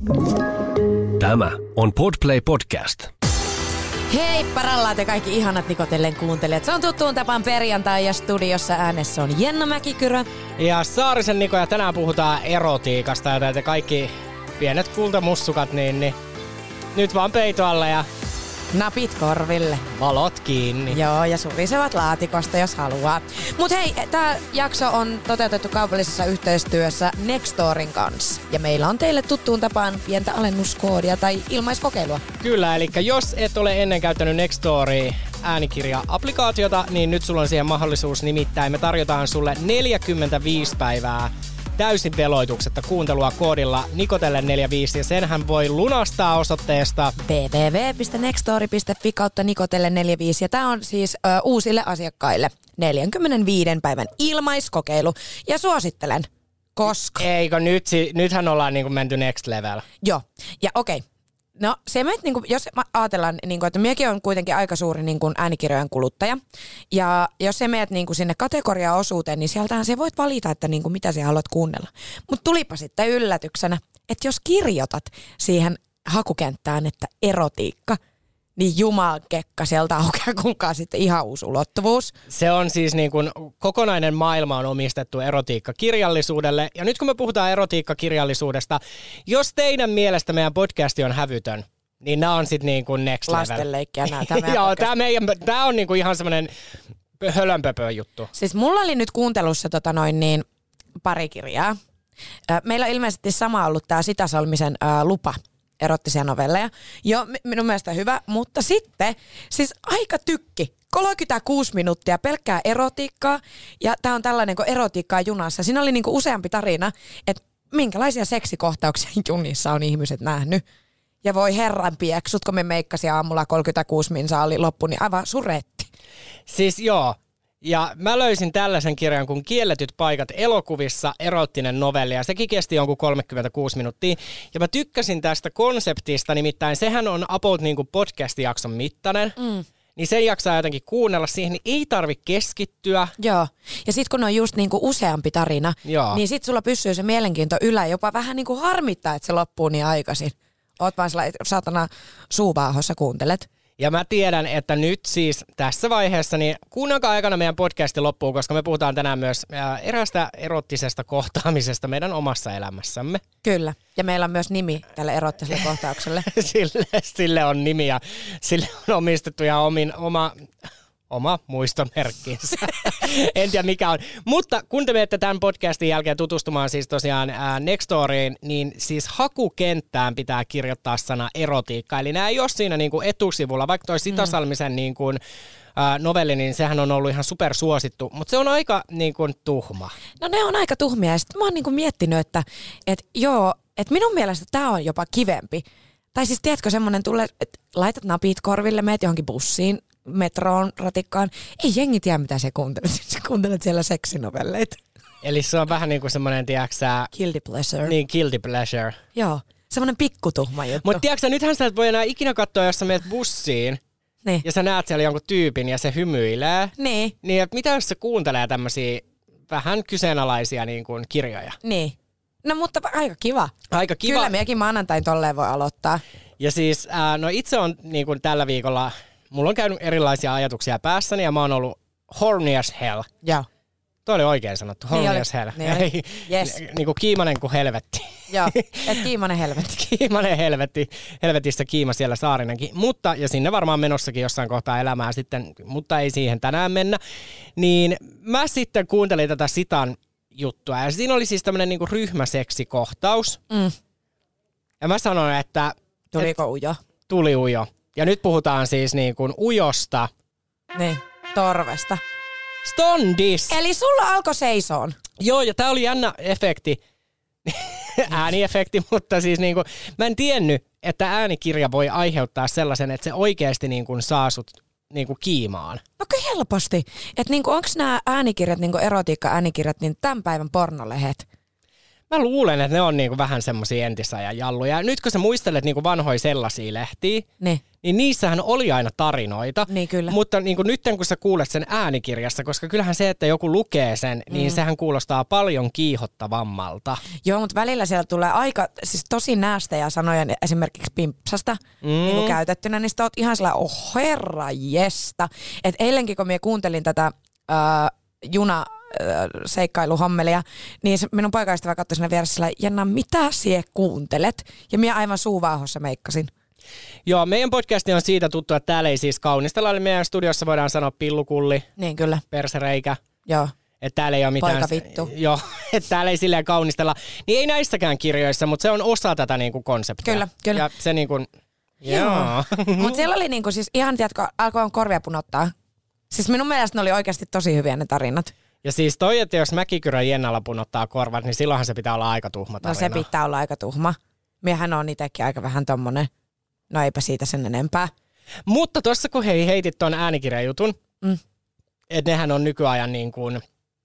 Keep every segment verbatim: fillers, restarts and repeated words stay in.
Tämä on Podplay Podcast. Hei parallaat ja kaikki ihanat Nikotellen kuuntelijat. Se on tuttuun tapaan perjantai ja studiossa äänessä on Jenna Mäkikyrö. Ja Saarisen Niko, ja tänään puhutaan erotiikasta ja te kaikki pienet kultamussukat, niin, niin nyt vaan peito alle ja napit korville. Valot kiinni. Joo, ja surisevat laatikosta, jos haluaa. Mut hei, tää jakso on toteutettu kaupallisessa yhteistyössä Nextorin kanssa. Ja meillä on teille tuttuun tapaan pientä alennuskoodia tai ilmaiskokeilua. Kyllä, eli jos et ole ennen käyttänyt Nextoria äänikirja-applikaatiota, niin nyt sulla on siihen mahdollisuus. Nimittäin me tarjotaan sulle neljäkymmentäviisi päivää täysin veloituksetta kuuntelua koodilla Nikotelle neljäkymmentäviisi, ja senhän voi lunastaa osoitteesta double-u double-u double-u piste nextory piste fi kautta Nikotelle neljäkymmentäviisi, ja tää on siis ö, uusille asiakkaille neljäkymmentäviiden päivän ilmaiskokeilu, ja suosittelen, koska... Eikö nyt, nythän ollaan niinku menty next level. Joo, ja okei. Okay. No se meitä, niin kuin, jos ajatellaan, niin kuin, että minäkin on kuitenkin aika suuri niin kuin äänikirjojen kuluttaja, ja jos se meet niin kuin sinne kategoriaosuuteen, niin sieltähän se voit valita, että niin kuin, mitä sä haluat kuunnella. Mutta tulipa sitten yllätyksenä, että jos kirjoitat siihen hakukenttään, että erotiikka, niin jumalkekka, sieltä aukeaa kuulkaa sitten ihan uusi ulottuvuus. Se on siis niin kuin kokonainen maailma on omistettu erotiikkakirjallisuudelle. Ja nyt kun me puhutaan erotiikkakirjallisuudesta, jos teidän mielestä meidän podcasti on hävytön, niin nämä on sitten niin kuin next level. Lastenleikkiä nämä. Tämä Joo, tämä, meidän, tämä on niin kuin ihan semmoinen hölönpöpö juttu. Siis mulla oli nyt kuuntelussa tota noin niin pari kirjaa. Meillä on ilmeisesti sama ollut tämä Sitasalmisen ää, lupa. Erottisia novelleja. Joo, minun mielestä hyvä, mutta sitten siis aika tykki. kolmekymmentäkuusi minuuttia pelkkää erotiikkaa, ja tää on tällainen kuin erotiikkaa junassa. Siinä oli niinku useampi tarina, että minkälaisia seksikohtauksia junissa on ihmiset nähnyt. Ja voi herran pieksut, kun me meikkasin aamulla kolmekymmentäkuusi minsaa oli loppu, niin aivan suretti. Siis joo. Ja mä löysin tällaisen kirjan kuin Kielletyt paikat elokuvissa, erottinen novelli, ja sekin kesti jonkun kolmekymmentäkuusi minuuttia. Ja mä tykkäsin tästä konseptista, nimittäin sehän on about niin kuin podcast-jakson mittainen. Mm. Niin sen jaksaa jotenkin kuunnella siihen, niin ei tarvitse keskittyä. Joo, ja sit kun on just niinku useampi tarina, Joo. niin sit sulla pysyy se mielenkiinto ylä, jopa vähän niinku harmittaa, että se loppuu niin aikaisin. Oot vaan sellainen, saatana suuvaahossa kuuntelet. Ja mä tiedän, että nyt siis tässä vaiheessa, niin kuunnelkaa aikana meidän podcasti loppuu, koska me puhutaan tänään myös eräästä erottisesta kohtaamisesta meidän omassa elämässämme. Kyllä, ja meillä on myös nimi tälle erottiselle kohtaukselle. sille, sille on nimi ja sille on omistettu ihan omin, oma... Oma muistomerkkinsä. En tiedä mikä on. Mutta kun te menette tämän podcastin jälkeen tutustumaan siis tosiaan ää, Nextoriin, niin siis hakukenttään pitää kirjoittaa sana erotiikka. Eli nämä ei ole siinä niin kuin etusivulla. Vaikka toi Sitasalmisen niin kuin, ää, novelli, niin sehän on ollut ihan supersuosittu. Mutta se on aika niin kuin tuhma. No ne on aika tuhmia. Ja sitten mä oon niin kuin miettinyt, että et, joo, että minun mielestä tämä on jopa kivempi. Tai siis tiedätkö semmoinen tulee, että laitat napit korville, meet johonkin bussiin, metroon, ratikkaan. Ei jengi tiedä, mitä se kuuntelet. Sä kuuntelet siellä seksinovelleita. Eli se on vähän niin kuin semmoinen, tiedäksä... Guilty pleasure. Niin, guilty pleasure. Joo, semmoinen pikkutuhma juttu. Mutta tiedäksä, nythän sä et voi enää ikinä katsoa, jos sä meet bussiin. Niin. Ja sä näet siellä jonkun tyypin ja se hymyilee. Niin. Niin, mitä jos se kuuntelee tämmöisiä vähän kyseenalaisia niin kuin kirjoja? Niin. No mutta aika kiva. Aika kiva. Kyllä mekin maanantain tolleen voi aloittaa. Ja siis, äh, no itse on niin kuin tällä viikolla... Mulla on käynyt erilaisia ajatuksia päässäni ja mä oon ollut horny as hell. Joo. Toi oli oikein sanottu, horny niin as hell. Niin yes. Niin kuin kiimanen kuin helvetti. Joo, et kiimanen helvetti. Kiimanen helvetti. Helvetissä kiima siellä Saarinenkin. Mutta, ja sinne varmaan menossakin jossain kohtaa elämää sitten, mutta ei siihen tänään mennä. Niin mä sitten kuuntelin tätä Sitan juttua. Ja siinä oli siis tämmönen niinku ryhmäseksikohtaus. Mm. Ja mä sanoin, että... Tuliko ujo? Tuli ujo. Ja nyt puhutaan siis niin kuin ujosta. Niin, torvesta. Stondis. Eli sulla alkoi seisoon. Joo, ja tää oli jännä efekti. Ääniefekti, mutta siis niin kuin, mä en tiennyt, että äänikirja voi aiheuttaa sellaisen, että se oikeasti niin kuin saa sut niin kuin kiimaan. No kyllä helposti. Että niin onko nämä äänikirjat, niin erotiikka-äänikirjat, niin tämän päivän pornolehet? Mä luulen, että ne on niinku vähän semmosia entisajan jalluja. Ja nyt kun sä muistelet niinku vanhoja sellaisia lehtiä, niin. niin niissähän oli aina tarinoita. Niin kyllä. Mutta niinku nyt kun sä kuulet sen äänikirjassa, koska kyllähän se, että joku lukee sen, niin mm. sehän kuulostaa paljon kiihottavammalta. Joo, mutta välillä siellä tulee aika, siis tosi näästejä sanoja esimerkiksi pimpsasta mm. niin kuin käytettynä, niin sitä oot ihan sellainen, oh herra jesta. Että eilenkin kun minä kuuntelin tätä äh, juna seikkailuhommelia, niin se minun poikaystävä katsoi siinä vieressä sillä, Jenna, mitä sie kuuntelet? Ja minä aivan suuvaahossa meikkasin. Joo, meidän podcasti on siitä tuttu, että täällä ei siis kaunistella, eli meidän studiossa voidaan sanoa pillukulli, niin kyllä, persereikä. Joo. Että täällä ei ole mitään... Poika vittu. Joo, että täällä ei silleen kaunistella. Niin ei näissäkään kirjoissa, mutta se on osa tätä niinku konseptia. Kyllä, kyllä. Ja se niinku... Joo. Joo. Mutta siellä oli niinku siis ihan, tiedätkö, alkoi korvia punottaa. Siis minun mielestä ne oli oikeasti tosi hyviä ne tarinat. Ja siis toi, että jos Mäkikyrön Jennalla punottaa korvat, niin silloinhan se pitää olla aika tuhma tarina. No se pitää olla aika tuhma. Miehän on itsekin aika vähän tommonen. No eipä siitä sen enempää. Mutta tossa kun hei heitit ton äänikirjajutun, mm. että nehän on nykyajan niin kuin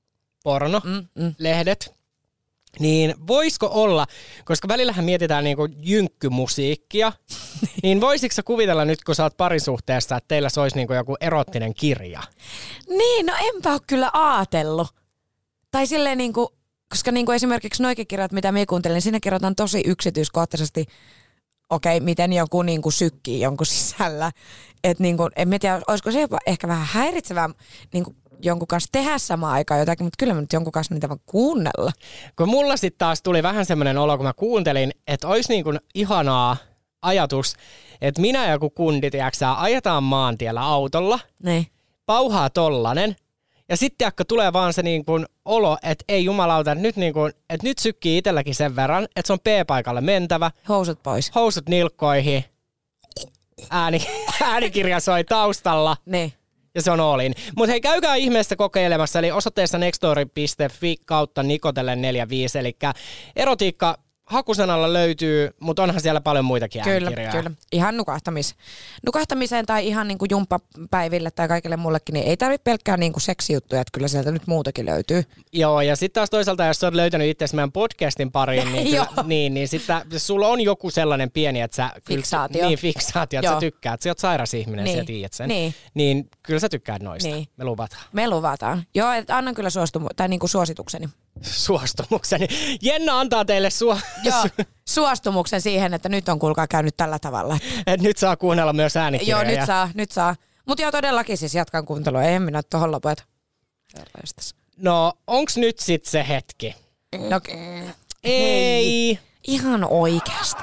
porno-lehdet, mm, mm. niin voisiko olla, koska välillähän mietitään niin kuin jynkkymusiikkia, niin voisitko sä kuvitella nyt, kun sä oot parisuhteessa, että teillä se olisi niin kuin joku erottinen kirja? Niin, no enpä ole kyllä aatellut. Tai silleen niin kuin, koska niin kuin esimerkiksi noikin kirjat, mitä minä kuuntelin, niin siinä kerrotaan tosi yksityiskohtaisesti, okei, okay, miten joku niin kuin sykkii jonkun sisällä. Että niin kuin, en tiedä, olisiko se jopa ehkä vähän häiritsevää niin kuin jonkun kanssa tehdä samaan aikaan jotakin, mutta kyllä mä nyt jonkun kanssa niitä vaan kuunnella. Kun mulla sitten taas tuli vähän semmoinen olo, kun mä kuuntelin, että olisi niin kuin ihanaa ajatus, että minä ja joku kundi, tiiäksä, ajetaan maantiellä autolla, niin. Pauhaa tollanen, ja sitten kun tulee vaan se niin kuin olo, että ei jumalauta, että nyt, niin kuin, että nyt sykkii itselläkin sen verran, että se on P-paikalle mentävä. Housut pois. Housut nilkkoihin. Ääni, äänikirja soi taustalla. Niin. Ja se on all in. Mutta hei, käykää ihmeessä kokeilemassa, eli osoitteessa nextory piste fi kautta nikotelle neljäkymmentäviisi, eli erotiikka hakusanalla löytyy, mutta onhan siellä paljon muitakin äänikirjoja. Kyllä, kyllä. Ihan nukahtamis. nukahtamiseen tai ihan niin kuin jumppapäiville tai kaikille mullekin, niin ei tarvitse pelkkää niin kuin seksijuttuja, että kyllä sieltä nyt muutakin löytyy. Joo, ja sitten taas toisaalta, jos olet löytänyt itse meidän podcastin pariin, niin, kyllä, niin, niin sitten sulla on joku sellainen pieni, että sä... Fiksaatio. Niin, fiksaatio, että sä tykkäät. Sä oot sairas ihminen, niin. sä tiedät sen. Niin. Niin kyllä sä tykkäät noista. Niin. Me luvataan. Me luvataan. Joo, että annan kyllä suostumu- tai niin kuin suositukseni. Suostumukseni. Jenna antaa teille suo... Joo, suostumuksen siihen, että nyt on kuulkaa käynyt tällä tavalla. Et nyt saa kuunnella myös äänikirjoja. Joo, nyt saa, nyt saa. Mutta joo, todellakin siis jatkan kuuntelua. Ei minä tuohon lopeta. No, onks nyt sit se hetki? No, ei. Ihan oikeasti.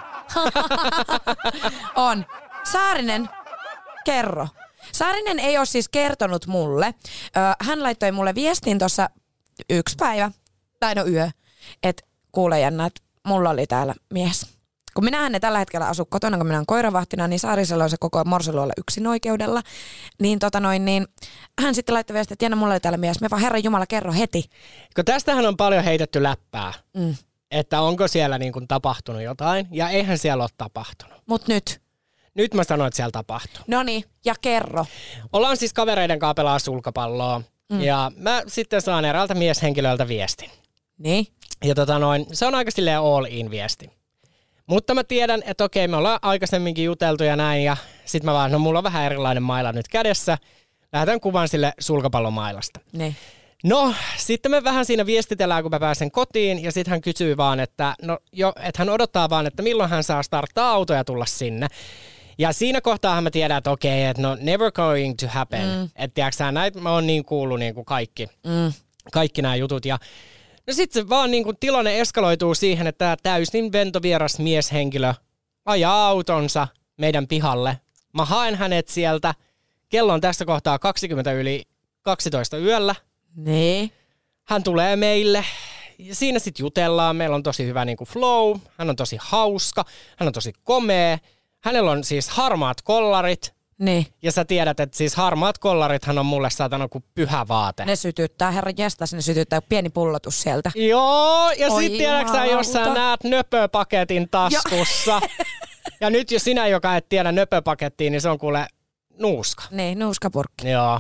On. Saarinen, kerro. Saarinen ei ole siis kertonut mulle. Hän laittoi mulle viestin tuossa yksi päivä, tai no yö, että kuule Jenna, että mulla oli täällä mies. Kun minähän ei tällä hetkellä asu kotona, kun minä olen koiravahtina, niin Saarisella on se koko morseluolla yksin oikeudella. Niin, tota noin, niin hän sitten laittoi viestiä, että Jenna, mulla oli täällä mies. Me vaan Herran Jumala, kerro heti. Kun tästähän on paljon heitetty läppää, mm. että onko siellä niin kuin tapahtunut jotain, ja eihän siellä ole tapahtunut. Mut nyt? Nyt mä sanoin, että siellä tapahtuu. Noniin, ja kerro. Ollaan siis kavereiden kanssa pelaa sulkapalloa, mm. ja mä sitten saan eräältä mieshenkilöltä viestin. Niin? Ja tota noin, se on aika silleen all in viesti. Mutta mä tiedän, että okei, me ollaan aikaisemminkin juteltu ja näin, ja sit mä vaan, no mulla on vähän erilainen maila nyt kädessä. Lähetän kuvan sille sulkapallomailasta. Niin. No, sitten me vähän siinä viestitellään, kun mä pääsen kotiin, ja sitten hän kysyy vaan, että no jo, että hän odottaa vaan, että milloin hän saa starttaa auto ja tulla sinne. Ja siinä kohtaahan mä tiedän, että okei, että no never going to happen. Mm. Että tiiäksä, näitä mä oon niin kuullut niin kuin kaikki, mm. kaikki nämä jutut. Ja no sitten se vaan niin kuin tilanne eskaloituu siihen, että tämä täysin ventovieras mieshenkilö ajaa autonsa meidän pihalle. Mä haen hänet sieltä. Kello on tässä kohtaa kaksikymmentä yli kaksitoista yöllä. Niin. Hän tulee meille. Ja siinä sitten jutellaan. Meillä on tosi hyvä niin kuin flow. Hän on tosi hauska. Hän on tosi komea. Hänellä on siis harmaat kollarit. Niin. Ja sä tiedät, että siis harmaat kollarithan on mulle saatana kuin pyhä vaate. Ne sytyttää, herra jestas, ne sytyttää pieni pullotus sieltä. Joo, ja Oi sit tiedäksä, jos sä näet nöpöpaketin taskussa. Ja nyt jos sinä, joka et tiedä nöpöpakettia, niin se on kuule nuuska. Niin, nuuskapurkki. Joo.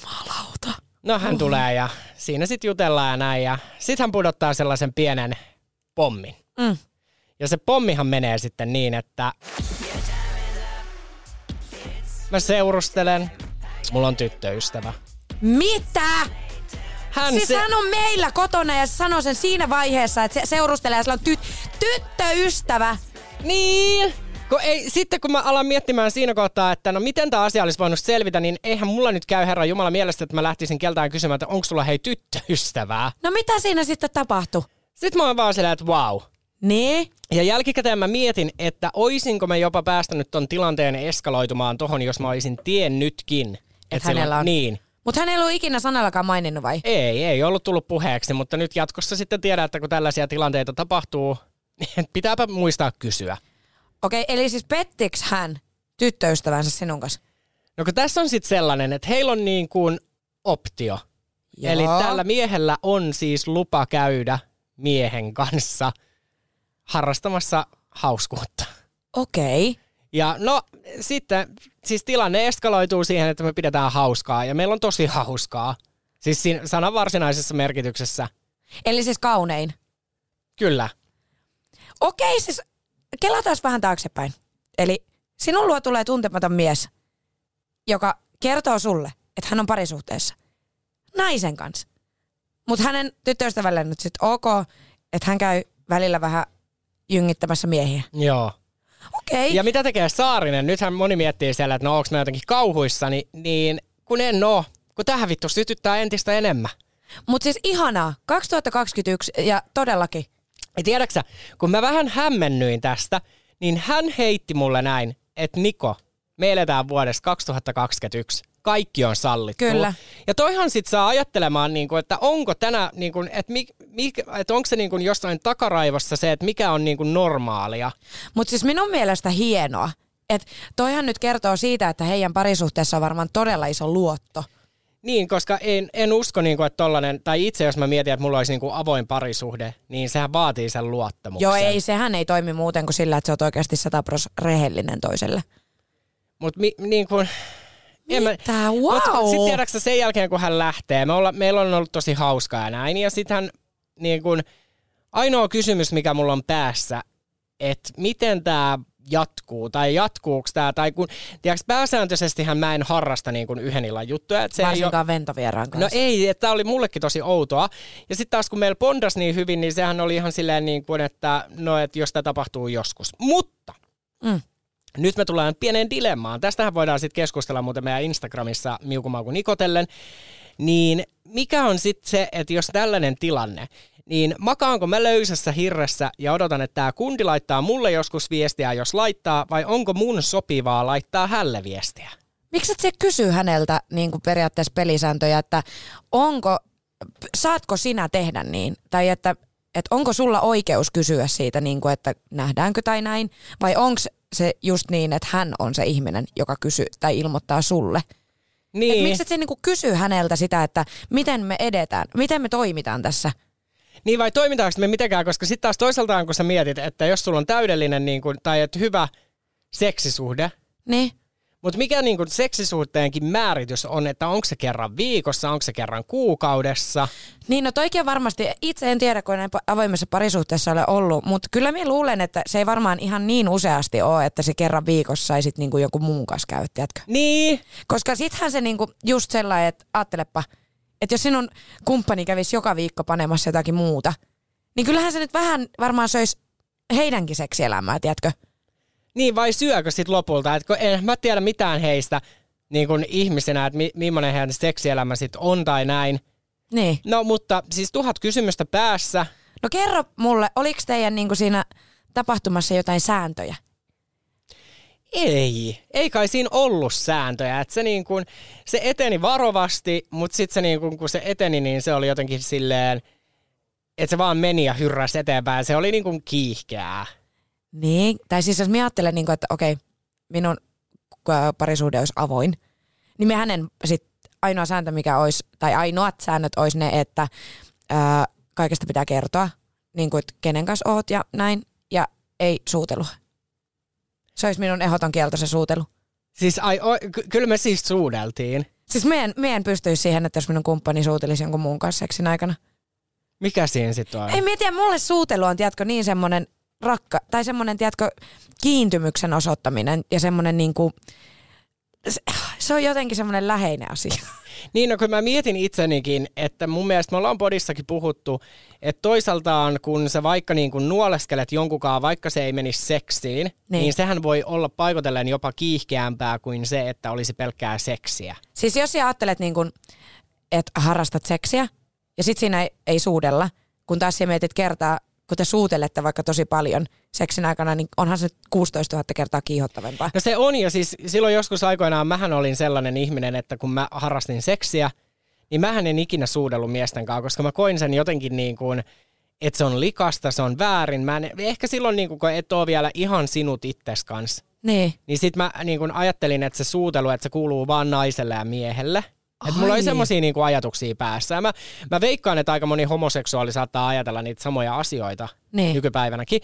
Jumalauta. No hän uh. tulee ja siinä sit jutellaan ja näin. Ja sit hän pudottaa sellaisen pienen pommin. Mm. Ja se pommihan menee sitten niin, että mä seurustelen, mulla on tyttöystävä. Mitä? Hän Siis se... hän on meillä kotona ja se sanoo sen siinä vaiheessa, että se seurustelee ja sillä on ty- tyttöystävä. Niin. Kun ei, sitten kun mä alan miettimään siinä kohtaa, että no miten tämä asia olisi voinut selvitä, niin eihän mulla nyt käy Herran Jumala mielestä, että mä lähtisin keltään kysymään, että onko sulla hei tyttöystävää. No mitä siinä sitten tapahtui? Sitten mä oon vaan silleen, että wow. Niin? Ja jälkikäteen mä mietin, että oisinko mä jopa päästänyt ton tilanteen eskaloitumaan tohon, jos mä olisin tiennytkin. Että hänellä on. Niin. Mutta hän ei ollut ikinä sanallakaan maininnut vai? Ei, ei ollut tullut puheeksi, mutta nyt jatkossa sitten tiedän, että kun tällaisia tilanteita tapahtuu, niin pitääpä muistaa kysyä. Okei, eli siis pettiks hän tyttöystävänsä sinun kanssa? No kun tässä on sitten sellainen, että heillä on niin kuin optio. Joo. Eli tällä miehellä on siis lupa käydä miehen kanssa harrastamassa hauskuutta. Okei. Ja no sitten siis tilanne eskaloituu siihen, että me pidetään hauskaa ja meillä on tosi hauskaa. Siis siinä sanan varsinaisessa merkityksessä. Eli siis kaunein. Kyllä. Okei, siis kelataan vähän taaksepäin. Eli sinun luo tulee tuntematon mies, joka kertoo sulle, että hän on parisuhteessa naisen kanssa. Mutta hänen tyttöystävälle nyt sitten ok, että hän käy välillä vähän jyngittämässä miehiä. Joo. Okei. Ja mitä tekee Saarinen? Nythän moni miettii siellä, että no onko mä jotenkin kauhuissani, niin kun en oo, kun tähän vittu sytyttää entistä enemmän. Mutta siis ihanaa, kaksituhattakaksikymmentäyksi ja todellakin. Ja tiedäksä, kun mä vähän hämmennyin tästä, niin hän heitti mulle näin, että Niko, me eletään vuodessa kaksituhattakaksikymmentäyksi. Kaikki on sallittu. Kyllä. Ja toihan sit saa ajattelemaan, että onko tänä, että että onko se jostain takaraivossa se, että mikä on normaalia. Mutta siis minun mielestä hienoa, että toihan nyt kertoo siitä, että heidän parisuhteessa on varmaan todella iso luotto. Niin, koska en, en usko, niin kuin, että tollainen, tai itse jos mä mietin, että mulla olisi niin kuin avoin parisuhde, niin sehän vaatii sen luottamuksen. Joo, ei, sehän ei toimi muuten kuin sillä, että sä oot oikeasti sataprosenttisesti rehellinen toiselle. Mutta mi, niin kuin... Mitä? Wow! Sitten tiedätkö sen jälkeen, kun hän lähtee, me olla, meillä on ollut tosi hauskaa ja näin, ja sitten hän, niin kuin, ainoa kysymys, mikä mulla on päässä, että miten tämä jatkuu, tai jatkuuko tämä, tai kun, tiedätkö, pääsääntöisestihän mä en harrasta niin kuin yhden illan juttuja. Että se varsinkaan ei ventovieraan kanssa. No ei, että tämä oli mullekin tosi outoa. Ja sitten taas kun meillä bondas niin hyvin, niin sehän oli ihan silleen niin kuin, että no, että jos tämä tapahtuu joskus. Mutta mm. nyt me tullaan pieneen dilemmaan. Tästähän voidaan sitten keskustella muuten meidän Instagramissa Miukumauku Nikotellen. Niin mikä on sitten se, että jos tällainen tilanne, niin makaanko mä löysässä hirressä ja odotan, että tämä kundi laittaa mulle joskus viestiä, jos laittaa, vai onko mun sopivaa laittaa hälle viestiä? Miksi et se kysy häneltä niin kuin periaatteessa pelisääntöjä, että onko, saatko sinä tehdä niin? Tai että, että onko sulla oikeus kysyä siitä, niin kuin, että nähdäänkö tai näin? Vai onko se just niin, että hän on se ihminen, joka kysyy tai ilmoittaa sulle? Niin. Et miksi et se niin kuin kysy häneltä sitä, että miten me edetään, miten me toimitaan tässä? Niin vai toimitaanko me mitenkään, koska sitten taas toisaaltaan kun sä mietit, että jos sulla on täydellinen niin kun, tai että hyvä seksisuhde, niin. Mutta mikä niin kun seksisuhteenkin määritys on, että onko se kerran viikossa, onko se kerran kuukaudessa? Niin no toikin on varmasti, itse en tiedä kun en avoimessa parisuhteessa ole ollut, mutta kyllä minä luulen, että se ei varmaan ihan niin useasti ole, että se kerran viikossa saisit niinku joku muun kanssa käydä, tiedätkö? Niin. Koska sittenhän se niinku just sellainen, että ajattelepa, että jos sinun kumppani kävisi joka viikko panemassa jotakin muuta, niin kyllähän se nyt vähän varmaan söisi heidänkin seksielämää, tiedätkö? Niin, vai syökö sitten lopulta? Et kun en mä tiedä mitään heistä niin kun ihmisenä, että mi- millainen heidän seksielämä sitten on tai näin. Niin. No, mutta siis tuhat kysymystä päässä. No kerro mulle, oliko teidän niinku siinä tapahtumassa jotain sääntöjä? Ei, ei kai siinä ollut sääntöjä. Et se, niin kun, se eteni varovasti, mutta sitten se, niin kun, kun se eteni, niin se oli jotenkin silleen, että se vaan meni ja hyrräsi eteenpäin. Se oli niin kuin kiihkeää. Niin, tai siis jos minä ajattelen, niin kuin, että okei, minun parisuhde olisi avoin, niin me hänen sit ainoa sääntö, mikä olisi, tai ainoat säännöt olisi ne, että ää, kaikesta pitää kertoa, niin kuin, että kenen kanssa oot ja näin, ja ei suutelua. Se olisi minun ehdoton kielto se suutelu. Siis ai, o, ky- kyllä me siis suudeltiin. Siis me en, me en pystyisi siihen, että jos minun kumppani suutelisi jonkun muun kanssa seksin aikana. Mikä siinä sitten on? Ei mä tiedä, mulle suutelu on, tiedätkö, niin semmoinen rakka, tai semmoinen, tiedätkö, kiintymyksen osoittaminen ja semmoinen niinku, se, se on jotenkin semmoinen läheinen asia. Niin, no kun mä mietin itsenikin, että mun mielestä me ollaan podissakin puhuttu, että toisaaltaan kun sä vaikka niin kuin nuoleskelet jonkunkaan, vaikka se ei menisi seksiin, niin. niin sehän voi olla paikotellen jopa kiihkeämpää kuin se, että olisi pelkkää seksiä. Siis jos sä ajattelet niin kuin, että harrastat seksiä ja sit siinä ei, ei suudella, kun taas sä mietit kertaa, kun te suutelette vaikka tosi paljon seksin aikana, niin onhan se kuusitoistatuhatta kertaa kiihottavampaa. No se on, ja siis silloin joskus aikoinaan mähän olin sellainen ihminen, että kun mä harrastin seksiä, niin mähän en ikinä suudellut miesten kanssa, koska mä koin sen jotenkin niin kuin, että se on likasta, se on väärin. Mä en, ehkä silloin, niin kuin, kun et ole vielä ihan sinut itses kanssa, niin, niin sit mä niin kuin ajattelin, että se suutelu, että se kuuluu vaan naiselle ja miehelle. Että mulla oli semmosia niinku ajatuksia päässä. Ja mä, mä veikkaan, että aika moni homoseksuaali saattaa ajatella niitä samoja asioita niin. nykypäivänäkin.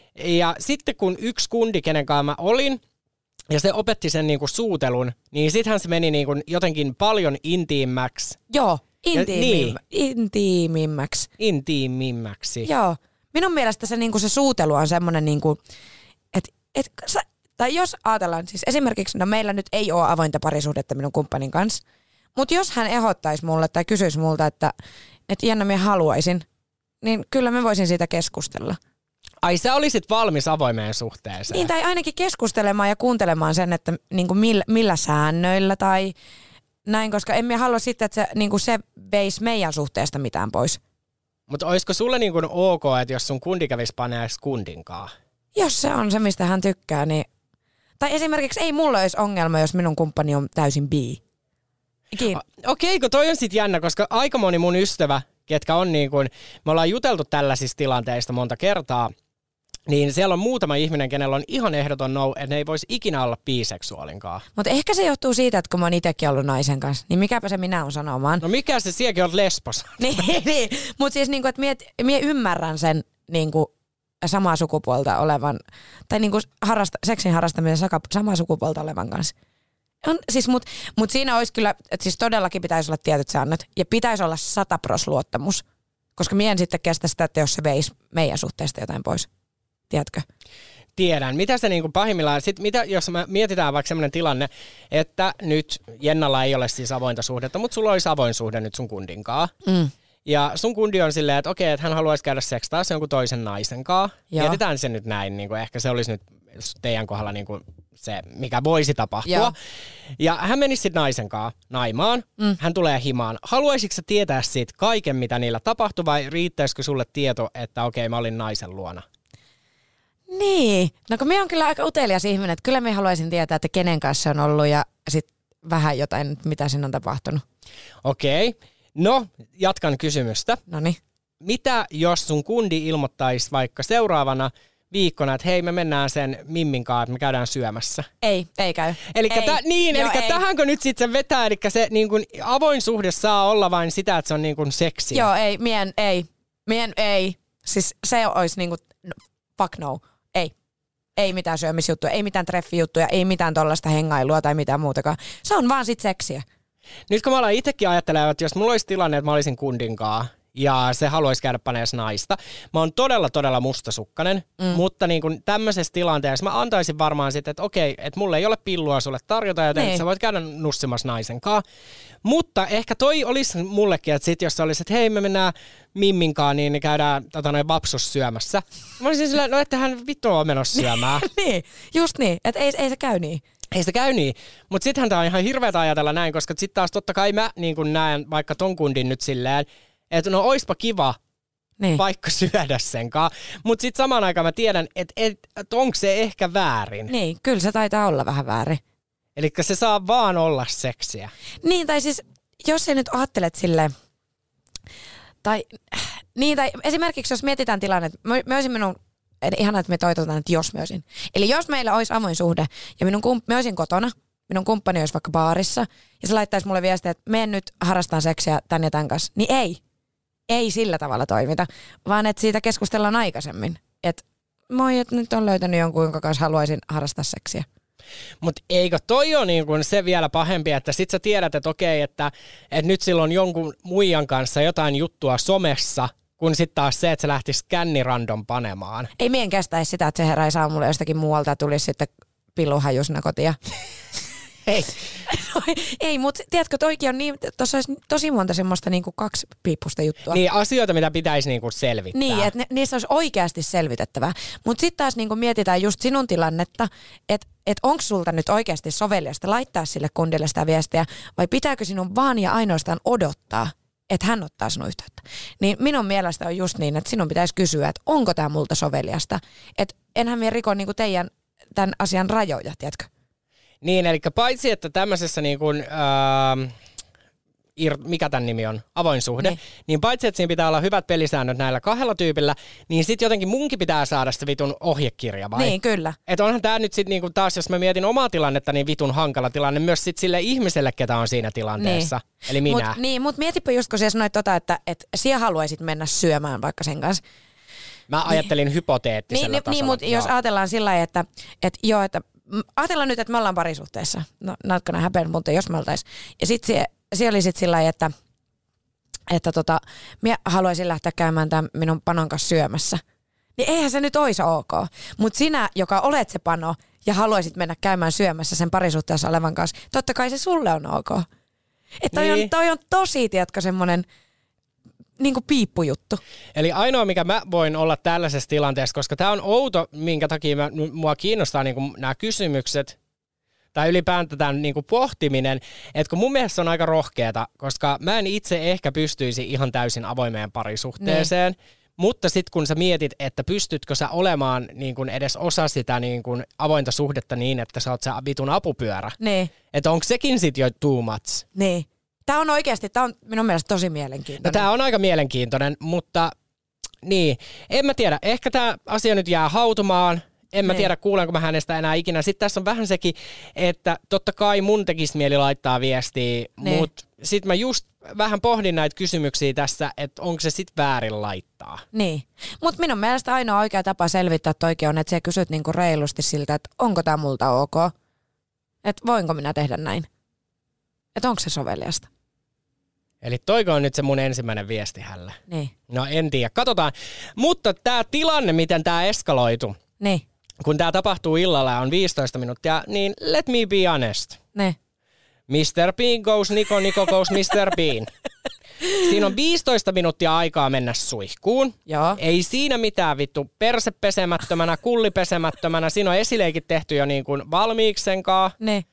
Ja sitten kun yksi kundi, kenen kanssa mä olin, ja se opetti sen niinku suutelun, niin sittenhän se meni niinku jotenkin paljon intiimmäksi. Joo, intiimim- niin. intiimimmäksi. Intiimimmäksi. Joo. Minun mielestä se, niinku se suutelu on semmoinen, niinku, että et, tai jos ajatellaan, siis esimerkiksi, no meillä nyt ei ole avointa parisuhdetta minun kumppanin kanssa, mutta jos hän ehdottaisi mulle tai kysyisi multa, että, että Jenna, minä haluaisin, niin kyllä mä voisin siitä keskustella. Ai sä olisit valmis avoimeen suhteeseen? Niin, tai ainakin keskustelemaan ja kuuntelemaan sen, että niin kuin millä, millä säännöillä tai näin, koska emme halua sitten, että se, niin kuin se veisi meidän suhteesta mitään pois. Mutta olisiko sulle niin kuin ok, että jos sun kundi kävisi paneeksi kundinkaan? Jos se on se, mistä hän tykkää, niin... Tai esimerkiksi ei mulla olisi ongelma, jos minun kumppani on täysin bi. Okei, okay, kun toi on sit jännä, koska aika moni mun ystävä, ketkä on niin kuin, me ollaan juteltu tällaisista tilanteista monta kertaa, niin siellä on muutama ihminen, kenellä on ihan ehdoton no, että ne ei voisi ikinä olla biseksuaalinkaan. Mutta ehkä se johtuu siitä, että kun mä oon itsekin ollut naisen kanssa, niin mikäpä se minä on sanomaan. No mikä se, sielläkin on lesbos. niin, niin. Mutta siis niinku, että mie, mie ymmärrän sen niinku, samaa sukupuolta olevan, tai niinku harrasta, seksin harrastamisen samaa sukupuolta olevan kanssa. On, siis, mutta mut siinä olisi kyllä, että siis todellakin pitäisi olla tietyt säännöt ja pitäisi olla sata pros luottamus, koska mie en sitten kestä sitä, että jos se veisi meidän suhteesta jotain pois. Tiedätkö? Tiedän. Mitä se niinku pahimmillaan, sit mitä, jos me mietitään vaikka sellainen tilanne, että nyt Jennalla ei ole siis avointa suhdetta, mutta sulla olisi avoin suhde nyt sun kundinkaan. Mm. Ja sun kundi on silleen, että okei, että hän haluaisi käydä sekstaa jonkun toisen naisen kanssa. Mietitään se nyt näin, niin kuin ehkä se olisi nyt teidän kohdalla niin kuin se, mikä voisi tapahtua. Joo. Ja hän menisi sitten naisen kanssa naimaan, mm. hän tulee himaan. Haluaisitko sä tietää siitä kaiken, mitä niillä tapahtui, vai riittäisikö sulle tieto, että okei, mä olin naisen luona? Niin, no kun minä on kyllä aika utelias ihminen, että kyllä minä haluaisin tietää, että kenen kanssa on ollut ja sitten vähän jotain, mitä siinä on tapahtunut. Okei. No, jatkan kysymystä. Noniin. Mitä jos sun kundi ilmoittaisi vaikka seuraavana viikkona, että hei, me mennään sen Mimmin kanssa, että me käydään syömässä? Ei, ei käy. Elikkä ei. Tä, niin, Joo, elikkä tähänkö nyt sitten se vetää, eli se niin kun, avoin suhde saa olla vain sitä, että se on niin kun seksiä? Joo, ei, mien, ei, mien, ei. Siis se olisi niin kuin, no, fuck no, ei. Ei mitään syömisjuttuja, ei mitään treffijuttuja, ei mitään tollaista hengailua tai mitään muutakaan. Se on vaan sit seksiä. Nyt kun mä ollaan itsekin ajattelemaan, että jos mulla olisi tilanne, että mä olisin kundinkaan ja se haluaisi käydä panees naista, mä oon todella, todella mustasukkainen, mm. mutta niin kuin tämmöisessä tilanteessa mä antaisin varmaan sitten, että okei, että mulla ei ole pillua sulle tarjota, joten niin. Sä voit käydä nussimassa naisen kanssa. Mutta ehkä toi olisi mullekin, että sit jos olisi, että hei, me mennään Mimminkaan, niin käydään tota, noin vapsus syömässä. Mä olisin sillä, no että hän vittu on menossa syömään. Niin, just niin, että ei, ei se käy niin. Ei se käy niin, mutta sittenhän tämä on ihan hirveätä ajatella näin, koska sitten taas totta kai mä niin kun näen vaikka ton kundin nyt silleen, että no oispa kiva niin. Vaikka syödä senkaan, mutta sitten samaan aikaan mä tiedän, että et, et onko se ehkä väärin. Niin, kyllä se taitaa olla vähän väärin. Eli se saa vaan olla seksiä. Niin, tai siis jos sä nyt ajattelet silleen, tai, niin, tai esimerkiksi jos mietitään tilanne, että mä, mä olisin minun, ihanaa, että me toitotaan, että jos mä olisin. Eli jos meillä olisi avoin suhde ja minun kump- mä olisin kotona, minun kumppani olisi vaikka baarissa ja se laittaisi mulle viestiä, että menen nyt harrastaan seksiä tän ja tän kanssa, niin ei. Ei sillä tavalla toimita, vaan että siitä keskustellaan aikaisemmin. Että moi, että nyt on löytänyt jonkun, jonka kanssa haluaisin harrastaa seksiä. Mutta eikö toi ole niin kun se vielä pahempi, että sit sä tiedät, että okei, että, että nyt silloin jonkun muijan kanssa jotain juttua somessa, kun sitten taas se, että se lähtisi kännirandom panemaan. Ei mien kestäisi sitä, että se heräisi aamulla jostakin muualta ja tulisi sitten pilluhajusna kotia. Ei. No, ei, mutta tiedätkö, toikin on niin, tuossa olisi tosi monta semmoista niinku kaksi piippusta juttua. Niin, asioita, mitä pitäisi niinku selvittää. Niin, että ne, niissä olisi oikeasti selvitettävää. Mutta sitten taas niinku mietitään just sinun tilannetta, että et onko sulta nyt oikeasti soveliasta laittaa sille kundille sitä viestiä, vai pitääkö sinun vaan ja ainoastaan odottaa, että hän ottaa sinun yhteyttä. Niin minun mielestä on just niin, että sinun pitäisi kysyä, että onko tämä multa soveliasta. Että enhän minä riko niinku teidän tämän asian rajoja, tiedätkö? Niin, eli paitsi, että tämmöisessä niin kuin, äh, ir, mikä tämän nimi on, avoin suhde, niin. niin paitsi, että siinä pitää olla hyvät pelisäännöt näillä kahdella tyypillä, niin sitten jotenkin munkin pitää saada se vitun ohjekirja, vai? Niin, kyllä. Että onhan tämä nyt sitten niinku taas, jos mä mietin omaa tilannetta, niin vitun hankala tilanne myös sitten sille ihmiselle, ketä on siinä tilanteessa, niin. Eli minä. Mut, niin, mutta mietipä just, kun sä sanoit tota, että et sinä haluaisit mennä syömään vaikka sen kanssa. Mä ajattelin niin. hypoteettisella niin, tasolla. Niin, mutta jos ajatellaan sillä lailla, että, että joo, että ajatellaan nyt, että me ollaan parisuhteessa. No, not gonna happen, mutta jos me oltais. Ja sit se, se oli sit sillä lailla, että, että tota, minä haluaisin lähteä käymään tämän minun panon kanssa syömässä. Niin eihän se nyt olisi ok. Mutta sinä, joka olet se pano ja haluaisit mennä käymään syömässä sen parisuhteessa olevan kanssa, totta kai se sulle on ok. Että toi, niin. on, toi on tosi, tiedätkö, semmoinen niinku piippujuttu. Eli ainoa, mikä mä voin olla tällaisessa tilanteessa, koska tää on outo, minkä takia mä, mua kiinnostaa niinku nämä kysymykset, tai ylipäätään tämän niinku pohtiminen, että kun mun mielestä se on aika rohkeata, koska mä en itse ehkä pystyisi ihan täysin avoimeen parisuhteeseen, niin. Mutta sitten kun sä mietit, että pystytkö sä olemaan niin kun edes osa sitä niin kun avointa suhdetta niin, että sä oot se vitun apupyörä, niin. Että onko sekin sitten jo too much? Niin. Tämä on oikeasti, tämä on minun mielestä tosi mielenkiintoinen. No, tämä on aika mielenkiintoinen, mutta niin, en mä tiedä. Ehkä tämä asia nyt jää hautumaan. En mä niin. tiedä, kuulenko mä hänestä enää ikinä. Sitten tässä on vähän sekin, että totta kai mun tekisi mieli laittaa viestiä, niin. Mutta sitten mä just vähän pohdin näitä kysymyksiä tässä, että onko se sitten väärin laittaa. Niin, mutta minun mielestä ainoa oikea tapa selvittää toikin on, että sä kysyt niinku reilusti siltä, että onko tämä multa ok. Että voinko minä tehdä näin. Että onko se soveliasta. Eli toiko on nyt se mun ensimmäinen viesti hälle. Niin. No en tiedä, katsotaan. Mutta tämä tilanne, miten tämä eskaloitu, niin. kun tämä tapahtuu illalla ja on viisitoista minuuttia, niin let me be honest. Niin. mister Bean goes Niko, Niko goes mister Bean. Siinä on viisitoista minuuttia aikaa mennä suihkuun. Joo. Ei siinä mitään vittu perse pesemättömänä, kulli pesemättömänä. Siinä on esileikit tehty jo niin kuin valmiiksenkaan. Niin.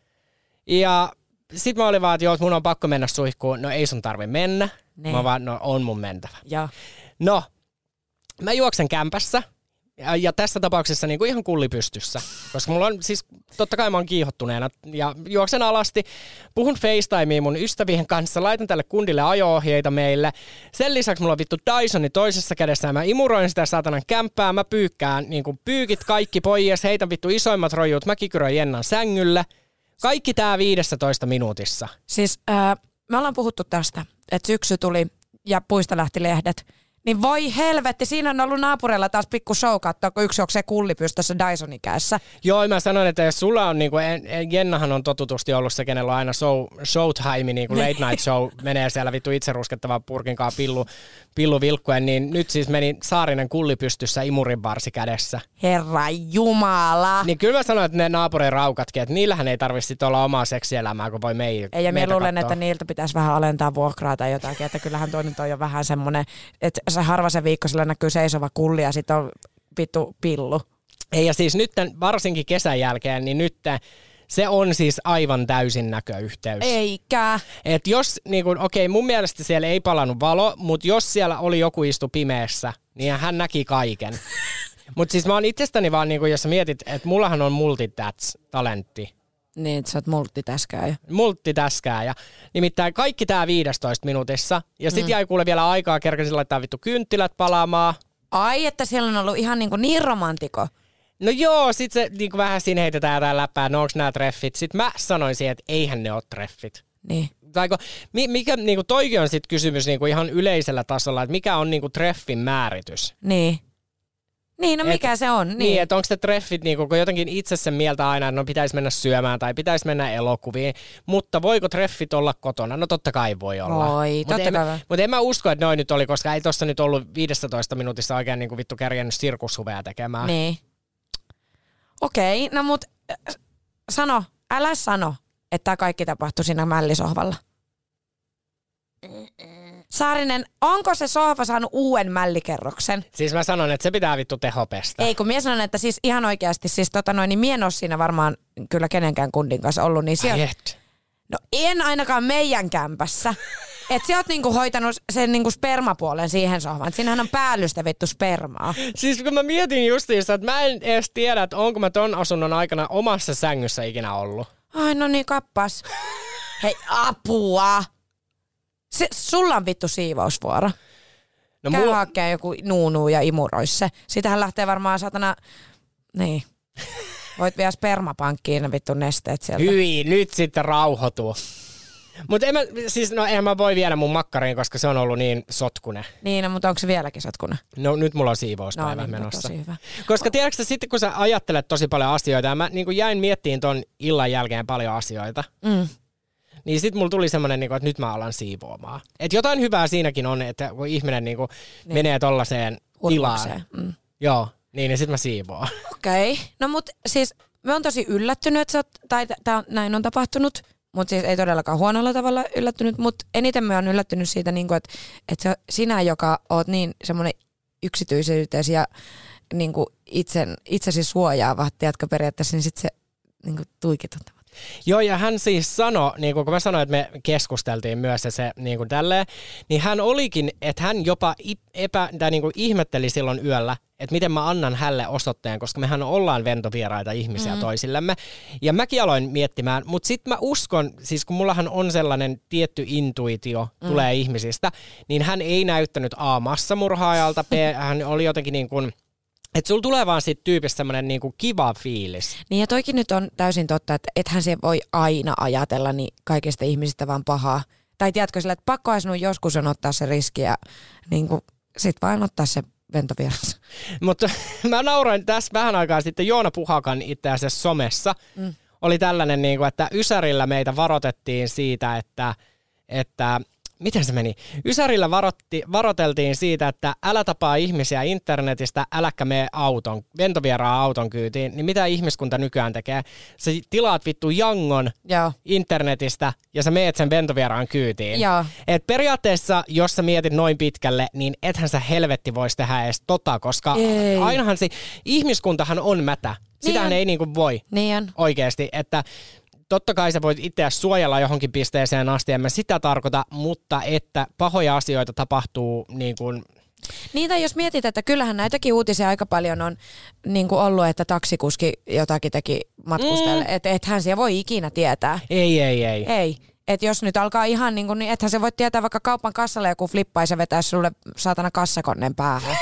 Ja sit mä olin vaan, että joo, mun on pakko mennä suihkuun. No ei sun tarvi mennä. Niin. Mä vaan, no on mun mentävä. Joo. No, mä juoksen kämpässä. Ja, ja tässä tapauksessa niin kuin ihan kulli pystyssä. Koska mulla on siis, totta kai mä oon kiihottuneena. Ja juoksen alasti, puhun FaceTimea mun ystävien kanssa, laitan tälle kundille ajo-ohjeita meille. Sen lisäksi mulla on vittu Dysoni toisessa kädessä ja mä imuroin sitä saatanan kämppää. Mä pyykkään niin kuin pyykit kaikki pois, heitän vittu isoimmat rojut, mä kikyröin Jennan sängylle. Kaikki tää viidessätoista minuutissa. Siis äh, me ollaan puhuttu tästä, että syksy tuli ja puista lähti lehdet. Niin voi helvetti, siinä on ollut naapureilla taas pikku show katsoa, kun yksi onko se kulli pystyssä Dysonin kädessä. Joo, mä sanon, että jos sulla on, niin kuin, Jennahan on totutusti ollut se, kenellä on aina show, showtime, niin kuin late night show, menee siellä vittu itse ruskettavaa purkinkaan pillu, pillu vilkkuen, niin nyt siis meni Saarinen kulli pystyssä imurin varsi kädessä. Herra Jumala! Niin kyllä mä sanon, että ne naapurin raukatkin, että niillähän ei tarvitse sitten olla omaa seksielämää, kun voi mei, ei, ja mä luulen, että niiltä pitäisi vähän alentaa vuokraa tai jotakin, että kyllähän toi nyt on jo vähän semmoinen, että se harva se viikko sillä näkyy seisova kulli ja sitten on vittu pillu. Ei, ja siis nyt varsinkin kesän jälkeen, niin nyt se on siis aivan täysin näköyhteys. Eikä. Et jos, niin kun, okei, mun mielestä siellä ei palannut valo, mutta jos siellä oli joku istu pimeässä, niin hän näki kaiken. Mutta siis mä oon itsestäni vaan, niin kun, jos sä mietit, että mullahan on multitask-talentti. Niin, että sä oot multitaskaaja. Multitaskaaja. Nimittäin kaikki tää viisitoista minuutissa. Ja sit mm. jäi kuule vielä aikaa, kerkesin laittaa vittu kynttilät palaamaan. Ai, että siellä on ollut ihan niin, kuin niin romantiko. No joo, sit se niin vähän siinä heitetään jotain läppää, no onks nää treffit. Sit mä sanoin siihen, että eihän ne oo treffit. Niin. Taiko, mikä niinku toikin on sit kysymys niinku ihan yleisellä tasolla, että mikä on niinku treffin määritys. Niin. Niin, no mikä et, se on? Niin, niin että onko se treffit, niin kun jotenkin itse sen mieltä aina, että no pitäisi mennä syömään tai pitäisi mennä elokuviin, mutta voiko treffit olla kotona? No totta kai voi olla. Voi, totta Mutta kai. en, mut en mä usko, että noin nyt oli, koska ei tossa nyt ollut viisitoista minuutissa oikein niin kuin vittu kärjännyt sirkushuveja tekemään. Niin. Okei, no mut äh, sano, älä sano, että tämä kaikki tapahtui siinä mällisohvalla. Saarinen, onko se sohva saanut uuden mällikerroksen? Siis mä sanon, että se pitää vittu tehopestä. Ei, kun mie sanon, että siis ihan oikeasti, siis tota noin, niin mie en ole siinä varmaan kyllä kenenkään kundin kanssa ollut. Niin siellä, no en ainakaan meidän kämpässä. Että sä oot niinku hoitanut sen niinku spermapuolen siihen sohvaan. Siinähän on päällystä vittu spermaa. Siis kun mä mietin justiinsa, että mä en edes tiedä, että onko mä ton asunnon aikana omassa sängyssä ikinä ollut. Ai no niin, kappas. Hei, apua. Se, sulla on vittu siivousvuoro. No, Käy mulla... hakea joku nuunuu ja imurois se. Sitähän lähtee varmaan satana... Niin. Voit vielä spermapankkiin ne vittu nesteet sieltä. Hyi, nyt sitten rauhoituu. Mutta en mä, siis no en mä voi viedä mun makkariin, koska se on ollut niin sotkune. Niin, no, mutta onko se vieläkin sotkune? No nyt mulla on siivouspäivä no, niin, menossa. Tosi hyvä. Koska tiedätkö sitten kun sä ajattelet tosi paljon asioita, ja mä niin jäin miettiin ton illan jälkeen paljon asioita, mm. niin sit mulla tuli semmonen, niin että nyt mä alan siivoamaan. Että jotain hyvää siinäkin on, että kun ihminen niin niin. menee tollaiseen tilaan. Mm. Joo, niin, niin sit mä siivoan. Okei, okay. No mut siis mä oon tosi yllättynyt, että sä oot, tai tää, näin on tapahtunut. Mutta siis ei todellakaan huonolla tavalla yllättynyt, mutta eniten mä oon yllättynyt siitä, niinku, että et sinä, joka oot niin semmoinen yksityisyytesi ja niinku itsen, itsesi suojaava, tiedätkö periaatteessa, niin sitten se niinku, tuikit on. Joo, ja hän siis sanoi, niin kun mä sanoin, että me keskusteltiin myös ja se niin kuin tälleen, niin hän olikin, että hän jopa epä, tai niin kuin ihmetteli silloin yöllä, että miten mä annan hälle osoitteen, koska mehän ollaan ventovieraita ihmisiä mm. toisillemme. Ja mäkin aloin miettimään, mutta sitten mä uskon, siis kun mullahan on sellainen tietty intuitio, mm. tulee ihmisistä, niin hän ei näyttänyt A massamurhaajalta, B, hän oli jotenkin niin kuin... Että sulla tulee vaan siitä tyypistä semmoinen niinku kiva fiilis. Niin ja toikin nyt on täysin totta, että ethän se voi aina ajatella niin kaikista ihmisistä vaan pahaa. Tai tiedätkö sillä, että pakko sinun joskus on ottaa se riski ja niinku, sit vaan ottaa se ventovieras. Mutta mä nauroin tässä vähän aikaa sitten Joona Puhakan itse asiassa somessa. Mm. Oli tällainen, niinku, että Ysärillä meitä varoitettiin siitä, että... että miten se meni? Ysärillä varotti, varoteltiin siitä, että älä tapaa ihmisiä internetistä, äläkä mene auton, ventovieraan auton kyytiin. Niin mitä ihmiskunta nykyään tekee? Sä tilaat vittu jangon Joo. internetistä ja sä meet sen ventovieraan kyytiin. Joo. Et periaatteessa, jos sä mietit noin pitkälle, niin ethän sä helvetti vois tehdä edes tota, koska ei. ainahan se ihmiskuntahan on mätä. Sitähän niin ei niinku voi niin oikeasti, että... Totta kai sä voit itseäsi suojella johonkin pisteeseen asti, en mä sitä tarkoita, mutta että pahoja asioita tapahtuu niin kuin... Niin, tai jos mietit, että kyllähän näitäkin uutisia aika paljon on niin kuin ollut, että taksikuski jotakin teki matkustajalle, mm. että ethän se voi ikinä tietää. Ei, ei, ei. Ei. Että jos nyt alkaa ihan niin kuin, niin ethän se voi tietää vaikka kaupan kassalle joku flippaisi ja vetäisi sulle saatana kassakoneen päähän.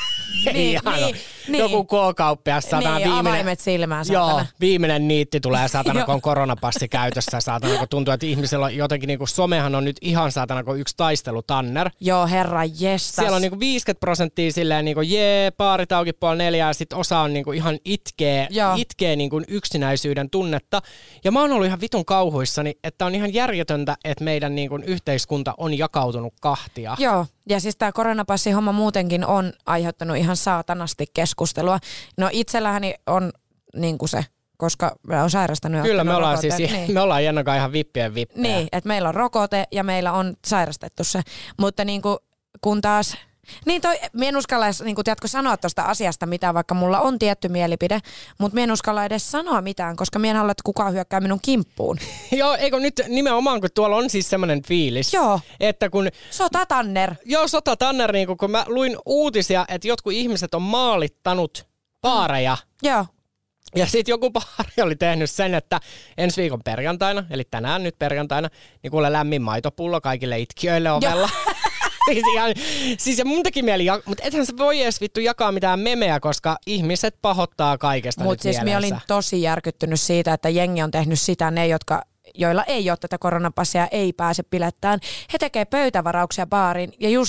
Niin, niin, niin. Joku K-kauppias saatana niin, viimeinen... avaimet silmään saatana. Joo, viimeinen niitti tulee saatana, kun on koronapassi käytössä saatana, kun tuntuu, että ihmisellä on jotenkin, niin kuin somehan on nyt ihan saatana, kun yksi taistelutanner. Joo, herra jestas. Siellä on niin kuin viisikymmentä prosenttia silleen, niin kuin, jee, baarit auki puoli neljää, ja sit osa on niin kuin ihan itkee, itkee niin kuin yksinäisyyden tunnetta. Ja mä oon ollut ihan vitun kauhuissani, että on ihan järjetöntä, että meidän niin kuin yhteiskunta on jakautunut kahtia. Joo. Ja siis tämä koronapassi-homma muutenkin on aiheuttanut ihan saatanasti keskustelua. No itselläni on niin kuin se, koska mä oon sairastanut. Kyllä me ollaan rokote. siis, niin. me ollaan Jennakaan ihan vippien vippejä. Niin, että meillä on rokote ja meillä on sairastettu se. Mutta niin kuin, kun taas... Niin toi, mie en uskalla edes, niin tiedätkö, sanoa tuosta asiasta mitään, vaikka mulla on tietty mielipide, mutta mie en uskalla edes sanoa mitään, koska mie en halua, että kukaan hyökkää minun kimppuun. Joo, eikö nyt nimenomaan, kun tuolla on siis semmoinen fiilis. Joo. Että kun... Sotatanner. Joo, sotatanner, niin kun mä luin uutisia, että jotkut ihmiset on maalittanut baareja. Mm. Joo. Ja sitten joku baari oli tehnyt sen, että ensi viikon perjantaina, eli tänään nyt perjantaina, niin kuule lämmin maitopullo kaikille itkiöille ovella. Siis, ihan, siis ja mun teki mieli, mutta ethän sä voi edes vittu jakaa mitään memeä, koska ihmiset pahoittaa kaikesta Mut nyt siis mielensä. Mut siis olin tosi järkyttynyt siitä, että jengi on tehnyt sitä, ne jotka, joilla ei ole tätä koronapassia, ei pääse pilettään. He tekee pöytävarauksia baariin ja just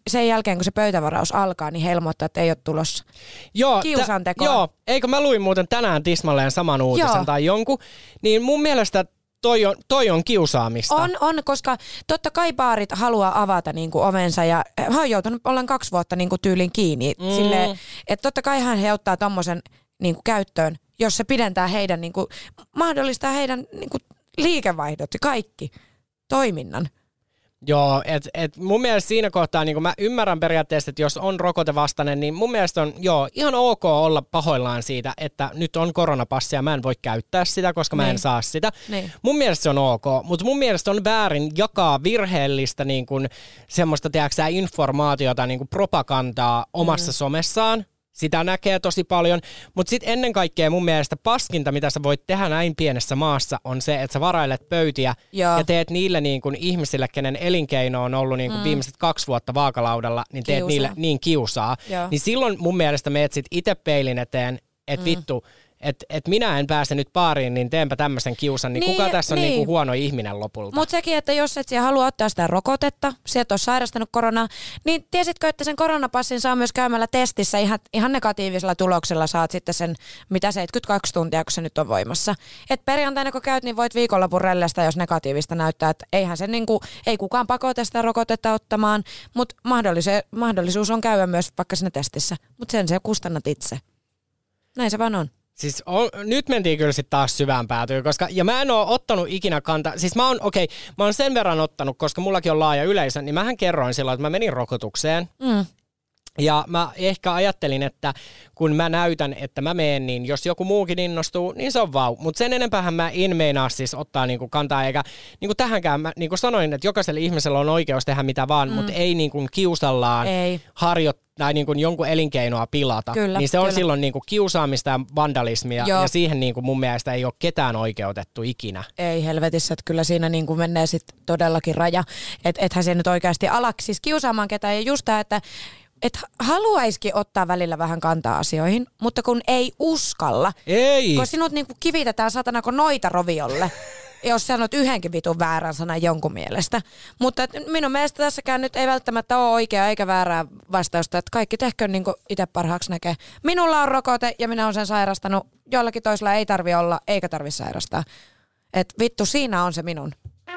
sen jälkeen, kun se pöytävaraus alkaa, niin he ilmoittaa, että ei ole tulossa. Joo, Kiusantekoa. Joo, eikö mä luin muuten tänään tismalleen saman uutisen Joo. tai jonkun, niin mun mielestä toi on, toi on kiusaamista. On, on, koska totta kai baarit haluaa avata niinku ovensa ja he on joutunut ollaan kaksi vuotta niinku tyylin kiinni. Mm. Silleen, että totta kai he ottaa tommosen niinku käyttöön, jos se pidentää heidän, niinku, mahdollistaa heidän niinku, liikevaihdot ja kaikki toiminnan. Joo, että et mun mielestä siinä kohtaa, niin mä ymmärrän periaatteessa, että jos on rokotevastainen, niin mun mielestä on joo, ihan ok olla pahoillaan siitä, että nyt on koronapassi ja mä en voi käyttää sitä, koska mä niin. en saa sitä. Niin. Mun mielestä se on ok, mutta mun mielestä on väärin jakaa virheellistä niin kuin, semmoista tiedätkö, informaatiota, niin kuin propagandaa omassa mm. somessaan. Sitä näkee tosi paljon, mutta sitten ennen kaikkea mun mielestä paskinta, mitä sä voit tehdä näin pienessä maassa, on se, että sä varailet pöytiä Joo. ja teet niille niin kuin ihmisille, kenen elinkeino on ollut niin kuin mm. viimeiset kaksi vuotta vaakalaudalla, niin teet kiusaa. niille niin kiusaa. Joo. Niin silloin mun mielestä meet sit itse peilin eteen, että mm. vittu, että et minä en pääse nyt baariin, niin teenpä tämmöisen kiusan, niin, niin kuka tässä on niin. niinku huono ihminen lopulta? Mutta sekin, että jos et siellä halua ottaa sitä rokotetta, sä et ole sairastanut koronaa, niin tiesitkö, että sen koronapassin saa myös käymällä testissä ihan, ihan negatiivisella tuloksella saat sitten sen, mitä seitsemänkymmentäkaksi tuntia, kun se nyt on voimassa. Et perjantaina kun käyt, niin voit viikonlopun rellestä, jos negatiivista näyttää, että eihän se niinku, ei kukaan pakota sitä rokotetta ottamaan, mutta mahdollisuus on käydä myös vaikka siinä testissä, mutta sen se kustannat itse. Näin se vaan on. Siis on, nyt mentiin kyllä sitten taas syvään päätyyn, koska, ja mä en oo ottanut ikinä kantaa, siis mä oon, okei, okay, mä oon sen verran ottanut, koska mullakin on laaja yleisö, niin mähän kerroin silloin, että mä menin rokotukseen. Mm. Ja mä ehkä ajattelin, että kun mä näytän, että mä meen, niin jos joku muukin innostuu, niin se on vau. Mutta sen enempäähän mä en meinaa siis ottaa niinku kantaa, eikä niinku tähänkään mä niinku sanoin, että jokaisella ihmisellä on oikeus tehdä mitä vaan, mm. mutta ei niinku kiusallaan harjoittaa tai niinku jonkun elinkeinoa pilata. Kyllä, niin se on kyllä. silloin niinku kiusaamista ja vandalismia, Joo. ja siihen niinku mun mielestä ei ole ketään oikeutettu ikinä. Ei helvetissä, että kyllä siinä niinku menee sitten todellakin raja, että ethän se nyt oikeasti alaksi siis kiusaamaan ketään. Ja just tämä, että että haluaisikin ottaa välillä vähän kantaa asioihin, mutta kun ei uskalla. Ei. Kun sinut niinku kivitetään satanako noita roviolle, jos sanot yhdenkin vitun väärän sanan jonkun mielestä. Mutta minun mielestä tässäkään nyt ei välttämättä ole oikea eikä väärää vastausta, että kaikki tehköön niin kuin itse parhaaksi näkee. Minulla on rokote ja minä olen sen sairastanut. Jollakin toisella ei tarvi olla eikä tarvi sairastaa. Et vittu, siinä on se minun.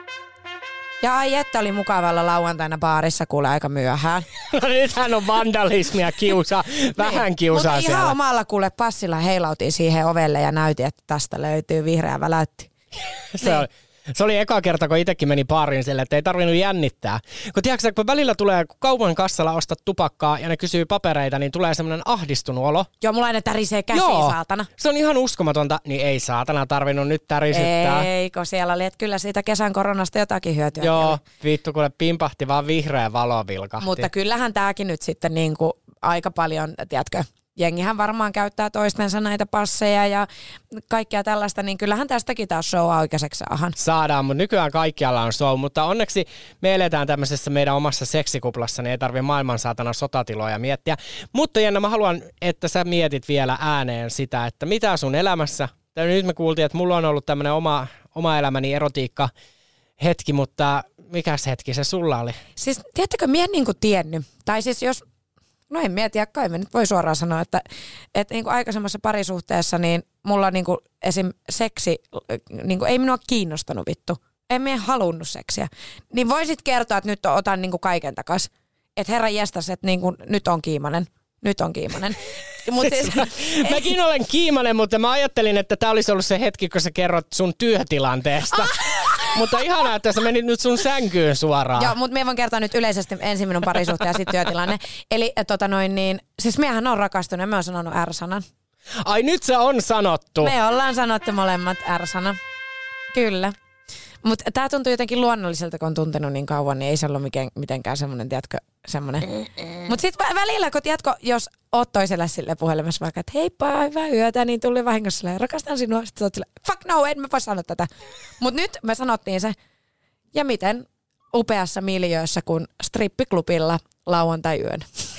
Ja ai että oli mukavalla lauantaina baarissa kuule aika myöhään. No nythän on vandalismia, kiusaa, vähän kiusaa Mutta siellä. ihan omalla kuule passilla heilautiin siihen ovelle ja näytin, että tästä löytyy vihreä väläytti. se, niin. oli, se oli eka kerta, kun itsekin meni baariin sille, että ei tarvinnut jännittää. Kun tiedätkö, kun välillä tulee, kun kaupan kassalla ostat tupakkaa ja ne kysyy papereita, niin tulee semmoinen ahdistunut olo. Joo, mulla aina tärisee käsiin, Joo, saatana. Se on ihan uskomatonta. Niin ei saatana tarvinnut nyt tärisyttää. Ei, kun siellä oli, että kyllä siitä kesän koronasta jotakin hyötyä. Joo, vittu, kun pimpahti vaan vihreä valo vilkahti. Mutta kyllähän tääkin nyt sitten niin kuin aika paljon, tiedätkö, jengihän varmaan käyttää toistensa näitä passeja ja kaikkea tällaista, niin kyllähän tästäkin taas show aikaiseksi saadaan. Saadaan, mutta nykyään kaikkialla on show, mutta onneksi me eletään tämmöisessä meidän omassa seksikuplassa, niin ei tarvitse maailman saatana sotatiloja miettiä. Mutta Jenna, mä haluan, että sä mietit vielä ääneen sitä, että mitä sun elämässä, nyt me kuultiin, että mulla on ollut tämmöinen oma, oma elämäni erotiikka hetki, mutta mikäs hetki se sulla oli? Siis tiedättekö, mä en niin kuin tiennyt, tai siis jos no en mietiä, kai me nyt voi suoraan sanoa, että, että niin kuin aikaisemmassa parisuhteessa niin mulla niin kuin esim. Seksi, niin kuin ei minua kiinnostanut vittu. En minä halunnut seksiä. Niin voisit kertoa, että nyt otan niin kuin kaiken takas. Että herra jestas, että niin kuin nyt on kiimainen. Nyt on kiimainen. Mut siis, mä, mäkin olen kiimainen, mutta mä ajattelin, että tää olisi ollut se hetki, kun sä kerrot sun työtilanteesta. Mutta ihanaa, että sä menit nyt sun sänkyyn suoraan. Joo, mutta mä voin kertoa nyt yleisesti ensin minun parisuhteen ja sitten työtilanne. Eli tota noin niin, siis miehän on rakastunut ja mä oon sanonut R-sanan. Ai nyt se on sanottu. Me ollaan sanottu molemmat R-sana. Kyllä. Mutta tää tuntuu jotenkin luonnolliselta, kun on tuntenut niin kauan, niin ei se ollut mitenkään semmoinen, tiedätkö, semmoinen. Mutta sitten välillä, kun tiedätkö, jos oot toiselle sille puhelimessa vaikka, että heippa, hyvää yötä, niin tuli vahingossa silleen, rakastan sinua. Sitten oot silleen, fuck no, en mä voi sanoa tätä. Mutta nyt me sanottiin se. Ja miten upeassa miljöössä kuin strippiklubilla lauantai-yön.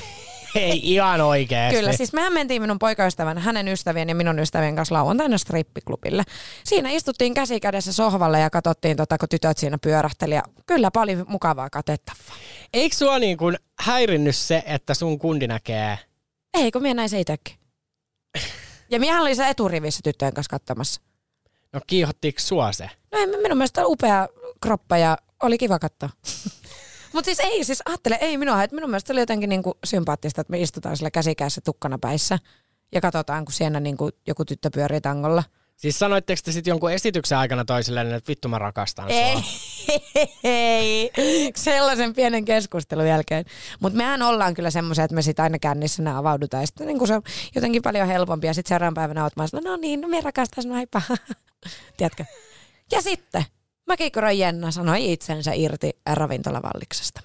Ei ihan oikeesti. Kyllä, siis mehän mentiin minun poikaystävän, hänen ystävien ja minun ystävien kanssa lauantaina strippiklubille. Siinä istuttiin käsi kädessä sohvalle ja katsottiin, tota, kun tytöt siinä pyörähteli. Ja kylläpä oli mukavaa katettavaa. Eikö sua niin kuin häirinnyt se, että sun kundi näkee? Ei, kun minä näin se itsekin. Ja minähän olin se eturivissä tyttöjen kanssa katsomassa. No kiihottiiko sua se? No ei, minun mielestä upea kroppa ja oli kiva katsoa. Mutta siis ei, siis ajattele, ei minua, että minun mielestä oli jotenkin niinku sympaattista, että me istutaan sillä käsikädessä tukkana päissä ja katsotaan, kun siellä niinku joku tyttö pyörii tangolla. Siis sanoitteko te sitten jonkun esityksen aikana toisilleen, että vittu mä rakastan sua? Ei, ei, sellaisen pienen keskustelun jälkeen. Mutta mehän ollaan kyllä semmoisia, että me sitten aina kännissä nää avaudutaan. Ja sitten niin se on jotenkin paljon helpompi. Ja sitten seuraavan päivänä oot mä sillä, no niin, no me rakastan sinua, heippa. Tiedätkö? Ja sitten Mäkikyrön Jenna sanoi itsensä irti ravintolavalliksesta.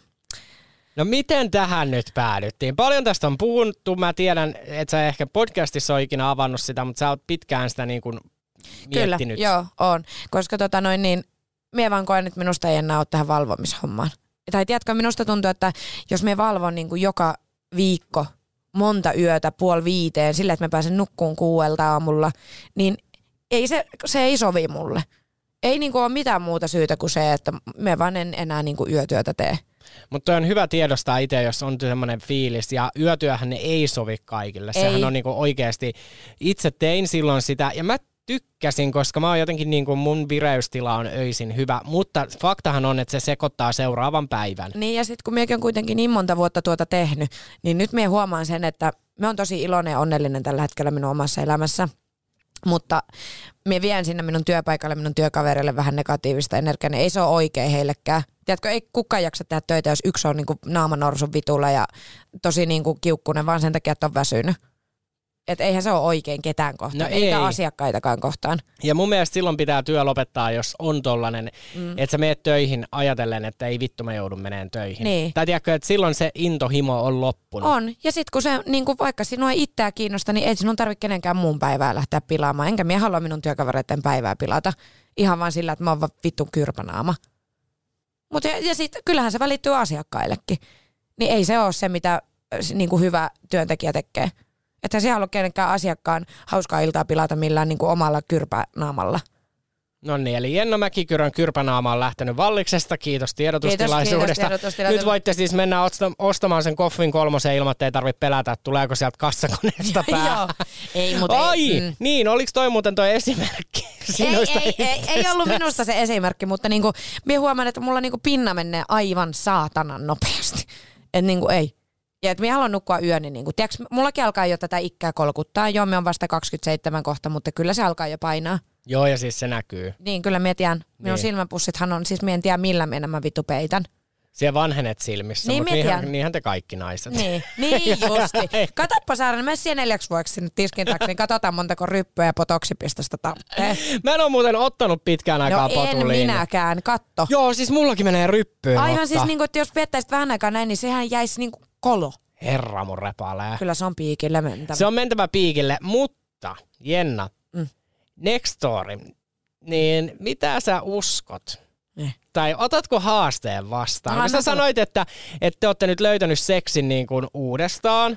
No miten tähän nyt päädyttiin? Paljon tästä on puhuttu. Mä tiedän, että sä ehkä podcastissa ole ikinä avannut sitä, mutta sä oot pitkään sitä niin kuin miettinyt. Kyllä, joo, on. Koska tota noin niin, mie vaan koen, että minusta ei enää ole tähän valvomishommaan. Tai tiedätkö, minusta tuntuu, että jos me valvon niin kuin joka viikko monta yötä puoli viiteen sillä, että mä pääsen nukkuun kuuelta aamulla, niin ei se, se ei sovi mulle. Ei niin kuin ole mitään muuta syytä kuin se, että me vaan en enää niin kuin yötyötä tee. Mutta on hyvä tiedostaa itse, jos on semmoinen fiilis. Ja yötyöhän ne ei sovi kaikille. Ei. Sehän on niinku oikeasti, itse tein silloin sitä ja mä tykkäsin, koska mä oon jotenkin niinku mun vireystila on öisin hyvä. Mutta faktahan on, että se sekoittaa seuraavan päivän. Niin ja sitten kun minäkin on kuitenkin niin monta vuotta tuota tehnyt, niin nyt minä huomaan sen, että mä oon tosi iloinen ja onnellinen tällä hetkellä minun omassa elämässä. Mutta minä vien sinne minun työpaikalle, minun työkaverille vähän negatiivista energiaa, niin ei se ole oikein heillekään. Tiedätkö, ei kukaan jaksa tehdä töitä, jos yksi on niinku naamanorsun vitulla ja tosi niinku kiukkunen, vaan sen takia, että on väsynyt. Että eihän se ole oikein ketään kohtaan, no eikä ei. asiakkaitakaan kohtaan. Ja mun mielestä silloin pitää työ lopettaa, jos on tollanen, mm. että sä meet töihin ajatellen, että ei vittu mä joudun meneen töihin. Niin. Tai tiedätkö, että silloin se intohimo on loppunut. On, ja sit kun se, niin kun vaikka sinua ei itseä kiinnosta, niin ei sinun tarvitse kenenkään muun päivää lähteä pilaamaan. Enkä minä halua minun työkavereiden päivää pilata. Ihan vaan sillä, että mä oon vaan vittun kyrpänaama. Mutta ja, ja sitten kyllähän se välittyy asiakkaillekin. Niin ei se ole se, mitä niin kuin hyvä työntekijä tekee. Että se ei halua kenenkään asiakkaan hauskaa iltaa pilata millään niin kuin omalla kyrpänaamalla. No niin, eli Jenna Mäkikyrön kyrpänaama on lähtenyt valliksesta. Kiitos tiedotustilaisuudesta. Kiitos, kiitos tiedotustilaisuudesta. Nyt voitte siis mennä ostamaan sen Koffin kolmosen ilman, että ei tarvitse pelätä, että tuleeko sieltä kassakoneesta pää. Joo, ei, mutta Ai, ei. Mm. Niin, oliko toi muuten toi esimerkki? Ei, ei, ei, ei ollut minusta se esimerkki, mutta niinku, minä huomaan, että mulla niinku pinna menee aivan saatanan nopeasti. Että niinku ei. Ja että minä haluan nukkua yöni. Niin kuin, tiedätkö, mullakin alkaa jo tätä ikää kolkuttaa. Joo, me on vasta kaksikymmentäseitsemän kohta, mutta kyllä se alkaa jo painaa. Joo, ja siis se näkyy. Niin, kyllä minä tiedän. Minun niin. silmäpussithan on, siis minä en tiedä millä minä nämä vittu peitän. Siellä vanhenet silmissä, niin, mutta niinhän, niinhän te kaikki naiset. Niin, niin justi. Katoppa Saaren, mene siihen neljäksi vuodeksi sinne tiskin taakse, niin katsotaan montako ryppyä ja potoksipistosta tarvitsee. Mä en ole muuten ottanut pitkään aikaa no, potuliin. No en minäkään, katto. Joo, siis mullakin menee ryppyyn. Aivan ottaa. siis, niin kuin, että jos viettäisit vähän aikaa näin, niin sehän jäisi niin kuin kolo. Herra mun repalee. Kyllä se on piikille mentävä. Se on mentävä piikille, mutta Jenna, mm. Nextory, niin mitä sä uskot? Eh. Tai otatko haasteen vastaan? Kun sä sanoit, että, että te olette nyt löytänyt seksin niin kuin uudestaan.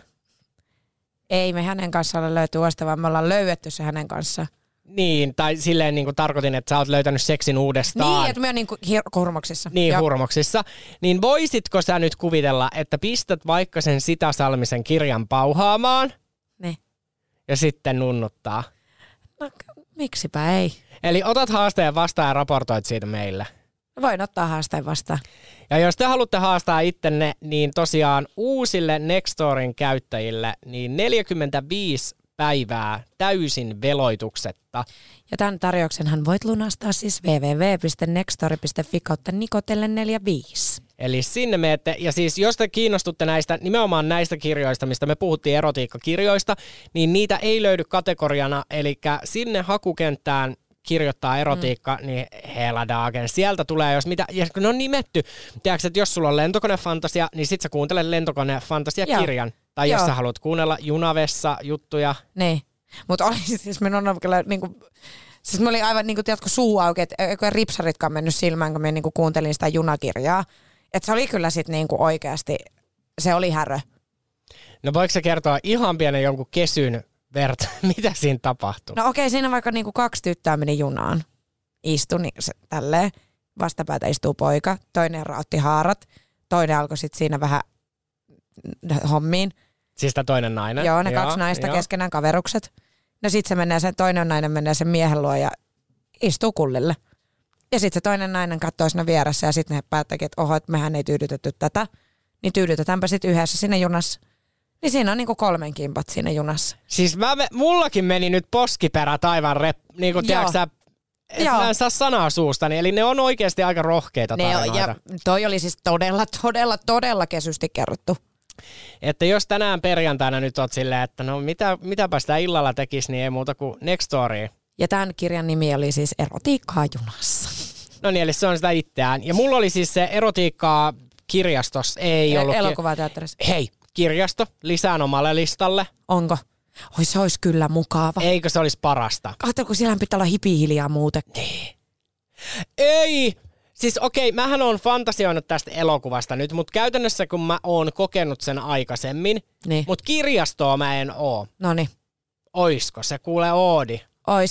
Ei me hänen kanssaan ole löyty uudestaan, vaan me ollaan löydetty se hänen kanssaan. Niin, tai silleen niin kuin tarkoitin, että sä oot löytänyt seksin uudestaan. Niin, että me on niin kuin hir- hurmoksissa. Niin, Joo. hurmoksissa. Niin voisitko sä nyt kuvitella, että pistät vaikka sen Sita Salmisen kirjan pauhaamaan? Ne. Ja sitten nunnuttaa? No, miksipä ei. Eli otat haasteen vastaan ja raportoit siitä meille. Voin ottaa haasteen vastaan. Ja jos te haluatte haastaa ittenne, niin tosiaan uusille Nextoryn käyttäjille niin neljäkymmentäviisi päivää täysin veloituksetta. Ja tämän tarjouksenhan voit lunastaa siis double-u double-u double-u piste nextory piste fi kautta nikotelle neljäkymmentäviisi. Eli sinne menette, ja siis jos te kiinnostutte näistä, nimenomaan näistä kirjoista, mistä me puhuttiin erotiikkakirjoista, niin niitä ei löydy kategoriana, eli sinne hakukenttään kirjoittaa erotiikka, mm. niin hela dagen. Sieltä tulee, jos mitä, ja kun ne on nimetty, tiedätkö, että jos sulla on lentokonefantasia, niin sit sä kuuntelet lentokonefantasia-kirjan. Tai Joo. jos sä haluat kuunnella junavessa juttuja. Niin, mutta oli siis minun on kyllä niinku, siis mä olin aivan niinku, tiedätkö, suu auki, että ripsaritkaan mennyt silmään, kun mä niinku kuuntelin sitä junakirjaa. Että se oli kyllä sit niinku oikeasti, se oli härö. No voiko sä kertoa ihan pienen jonkun kesyn verta, mitä siinä tapahtui? No okei, siinä vaikka niinku kaksi tyttöä meni junaan. Istui niin se, tälleen, vastapäätä istuu poika, toinen raotti haarat, toinen alkoi sitten siinä vähän hommiin. Siis tämä toinen nainen? Joo, ne joo, kaksi naista joo. keskenään kaverukset. No sit se menee, sen toinen nainen menee sen miehen luo ja istuu kullille. Ja sitten se toinen nainen katsoo siinä vieressä ja sitten ne päättäkin, että oho, että mehän ei tyydytetty tätä. Niin tyydytetäänpä sitten yhdessä siinä junassa. Niin siinä on niinku kolmen kimpat siinä junassa. Siis mä, mullakin meni nyt poskiperät aivan rep, niinku tiedätkö että mä en saa sanaa suustani. Eli ne on oikeasti aika rohkeita tarinoita. Ne, ja toi oli siis todella, todella, todella kesysti kerrottu. Että jos tänään perjantaina nyt oot silleen, että no mitä, mitäpä sitä illalla tekisi, niin ei muuta kuin Next Story. Ja tämän kirjan nimi oli siis Erotiikkaa junassa. No niin, eli se on sitä itseään. Ja mulla oli siis se erotiikkaa kirjastossa, ei El- ollut. Elokuvateatterissa. Hei, kirjasto, lisään omalle listalle. Onko? Oi, se olisi kyllä mukava. Eikö se olisi parasta? Katsotko, kun siellä pitää olla hipihiljaa muutenkin. Niin. Ei! Siis okei, mähän oon fantasioinut tästä elokuvasta nyt, mutta käytännössä kun mä oon kokenut sen aikaisemmin, niin. mutta kirjastoa mä en oo. Noniin. Oisko se kuule Oodi? Ois.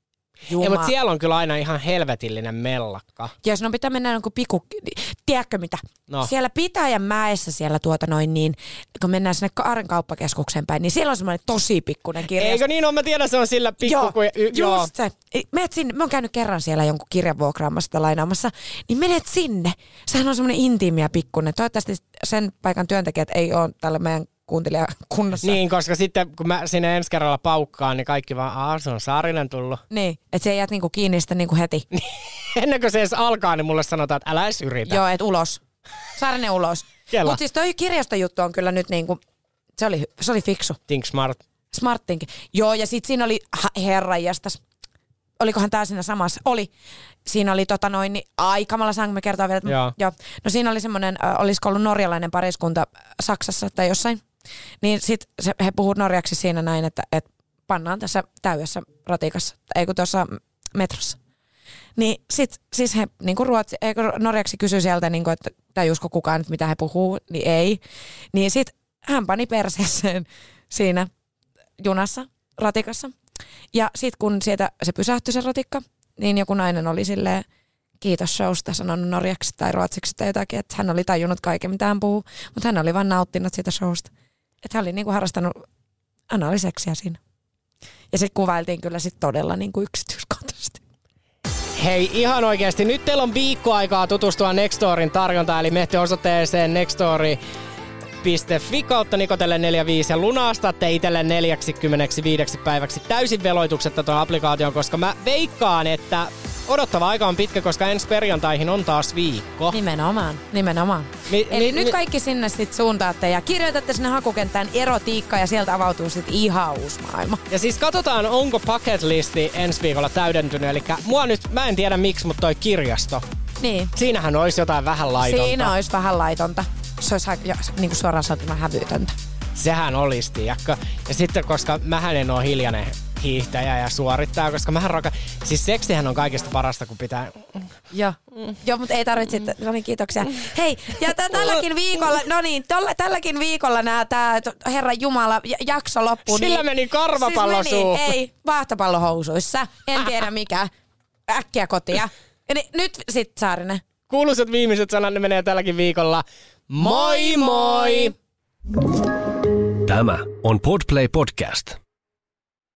Ei, mutta siellä on kyllä aina ihan helvetillinen mellakka. Jos no pitää mennä jonkun piku... Tiedätkö mitä? No. Siellä Pitäjänmäessä siellä tuota noin niin, kun mennään sinne Kaaren kauppakeskukseen päin, niin siellä on semmoinen tosi pikkuinen kirjasto. Eikö niin on? Mä tiedän, se on sillä pikku... Joo, kuin, y- just joo. se. Menet sinne, mä oon käynyt kerran siellä jonkun kirjan vuokraamassa tai lainaamassa, niin menet sinne. Sehän on semmoinen intiimi ja pikkuinen. Toivottavasti sen paikan työntekijät ei ole tällä meidän kuuntelijakunnassa. Niin, koska sitten kun mä sinne ensi kerralla paukkaan, niin kaikki vaan, aah, se on Saarinen tullut. Niin, että se ei jäät niinku kiinni sitä niinku heti. Ennen kuin se edes alkaa, niin mulle sanotaan, että älä edes yritä. Joo, että ulos. Saarinen ulos. Mutta siis toi kirjastojuttu on kyllä nyt niinku, se oli, se oli fiksu. Think smart. Smarttinkin. Joo, ja sit siinä oli, herranjestas, olikohan tää siinä samassa? Oli. Siinä oli tota noin, niin, ai kamala saanko me kertoa vielä, että, joo. joo. No siinä oli semmoinen, äh, olisiko ollut norjalainen pariskunta Saksassa tai jossain. Niin sit se, he puhuvat norjaksi siinä näin, että, että pannaan tässä täydessä ratikassa, ei kun tuossa metrossa. Niin sit siis he niinku ruotsi, ei kun norjaksi kysyi sieltä, niinku, että tajusko kukaan nyt mitä he puhuu, niin ei. Niin sit hän pani perseeseen siinä junassa, ratikassa. Ja sit kun sieltä se pysähtyi se ratikka, niin joku nainen oli silleen, kiitos showsta, sanonut norjaksi tai ruotsiksi tai jotakin, että hän oli tajunnut kaiken mitä hän puhuu, mutta hän oli vaan nauttinut siitä showsta. Että hän oli niinku harrastanut analiseksiä siinä. Ja sit kuvailtiin kyllä sit todella niinku yksityiskohtaisesti. Hei, ihan oikeasti. Nyt teillä on viikko aikaa tutustua Nextorin tarjontaan, eli menette osoitteeseen nextory piste fi kautta Nikotelle neljäkymmentäviisi ja lunastatte itselle neljäkymmentäviisi päiväksi täysin veloituksetta tuon applikaation, koska mä veikkaan, että odottava aika on pitkä, koska ensi perjantaihin on taas viikko. Nimenomaan, nimenomaan. Mi- Eli mi- nyt mi- kaikki sinne sit suuntaatte ja kirjoitatte sinne hakukenttään erotiikka ja sieltä avautuu sit ihan uusi maailma. Ja siis katsotaan, onko bucket listi ensi viikolla täydentynyt. Eli mua nyt, mä en tiedä miksi, mutta toi kirjasto. Niin. Siinähän olisi jotain vähän laitonta. Siinä olisi vähän laitonta. Se olisi niin kuin suoraan sanottuna hävytöntä. Sehän olisi, tiedätkö. Ja sitten, koska mähän en ole hiljainen hiihtäjä ja suorittaja, koska mähän raka... Siis seksihän on kaikista parasta, kun pitää... Joo, mm. Joo, mutta ei tarvitse. No niin, kiitoksia. Hei, ja t- tälläkin viikolla, no niin, tolla, tälläkin viikolla nää, tää Herran Jumala jakso loppuu. Sillä niin, meni karvapallo siis suuhun. meni, ei, vaahtopallohousuissa. En tiedä mikä. Äkkiä kotia. Ja niin, nyt sit Saarinen. Kuuluisat viimeiset sanat, ne menee tälläkin viikolla. Moi moi! Tämä on Podplay Podcast.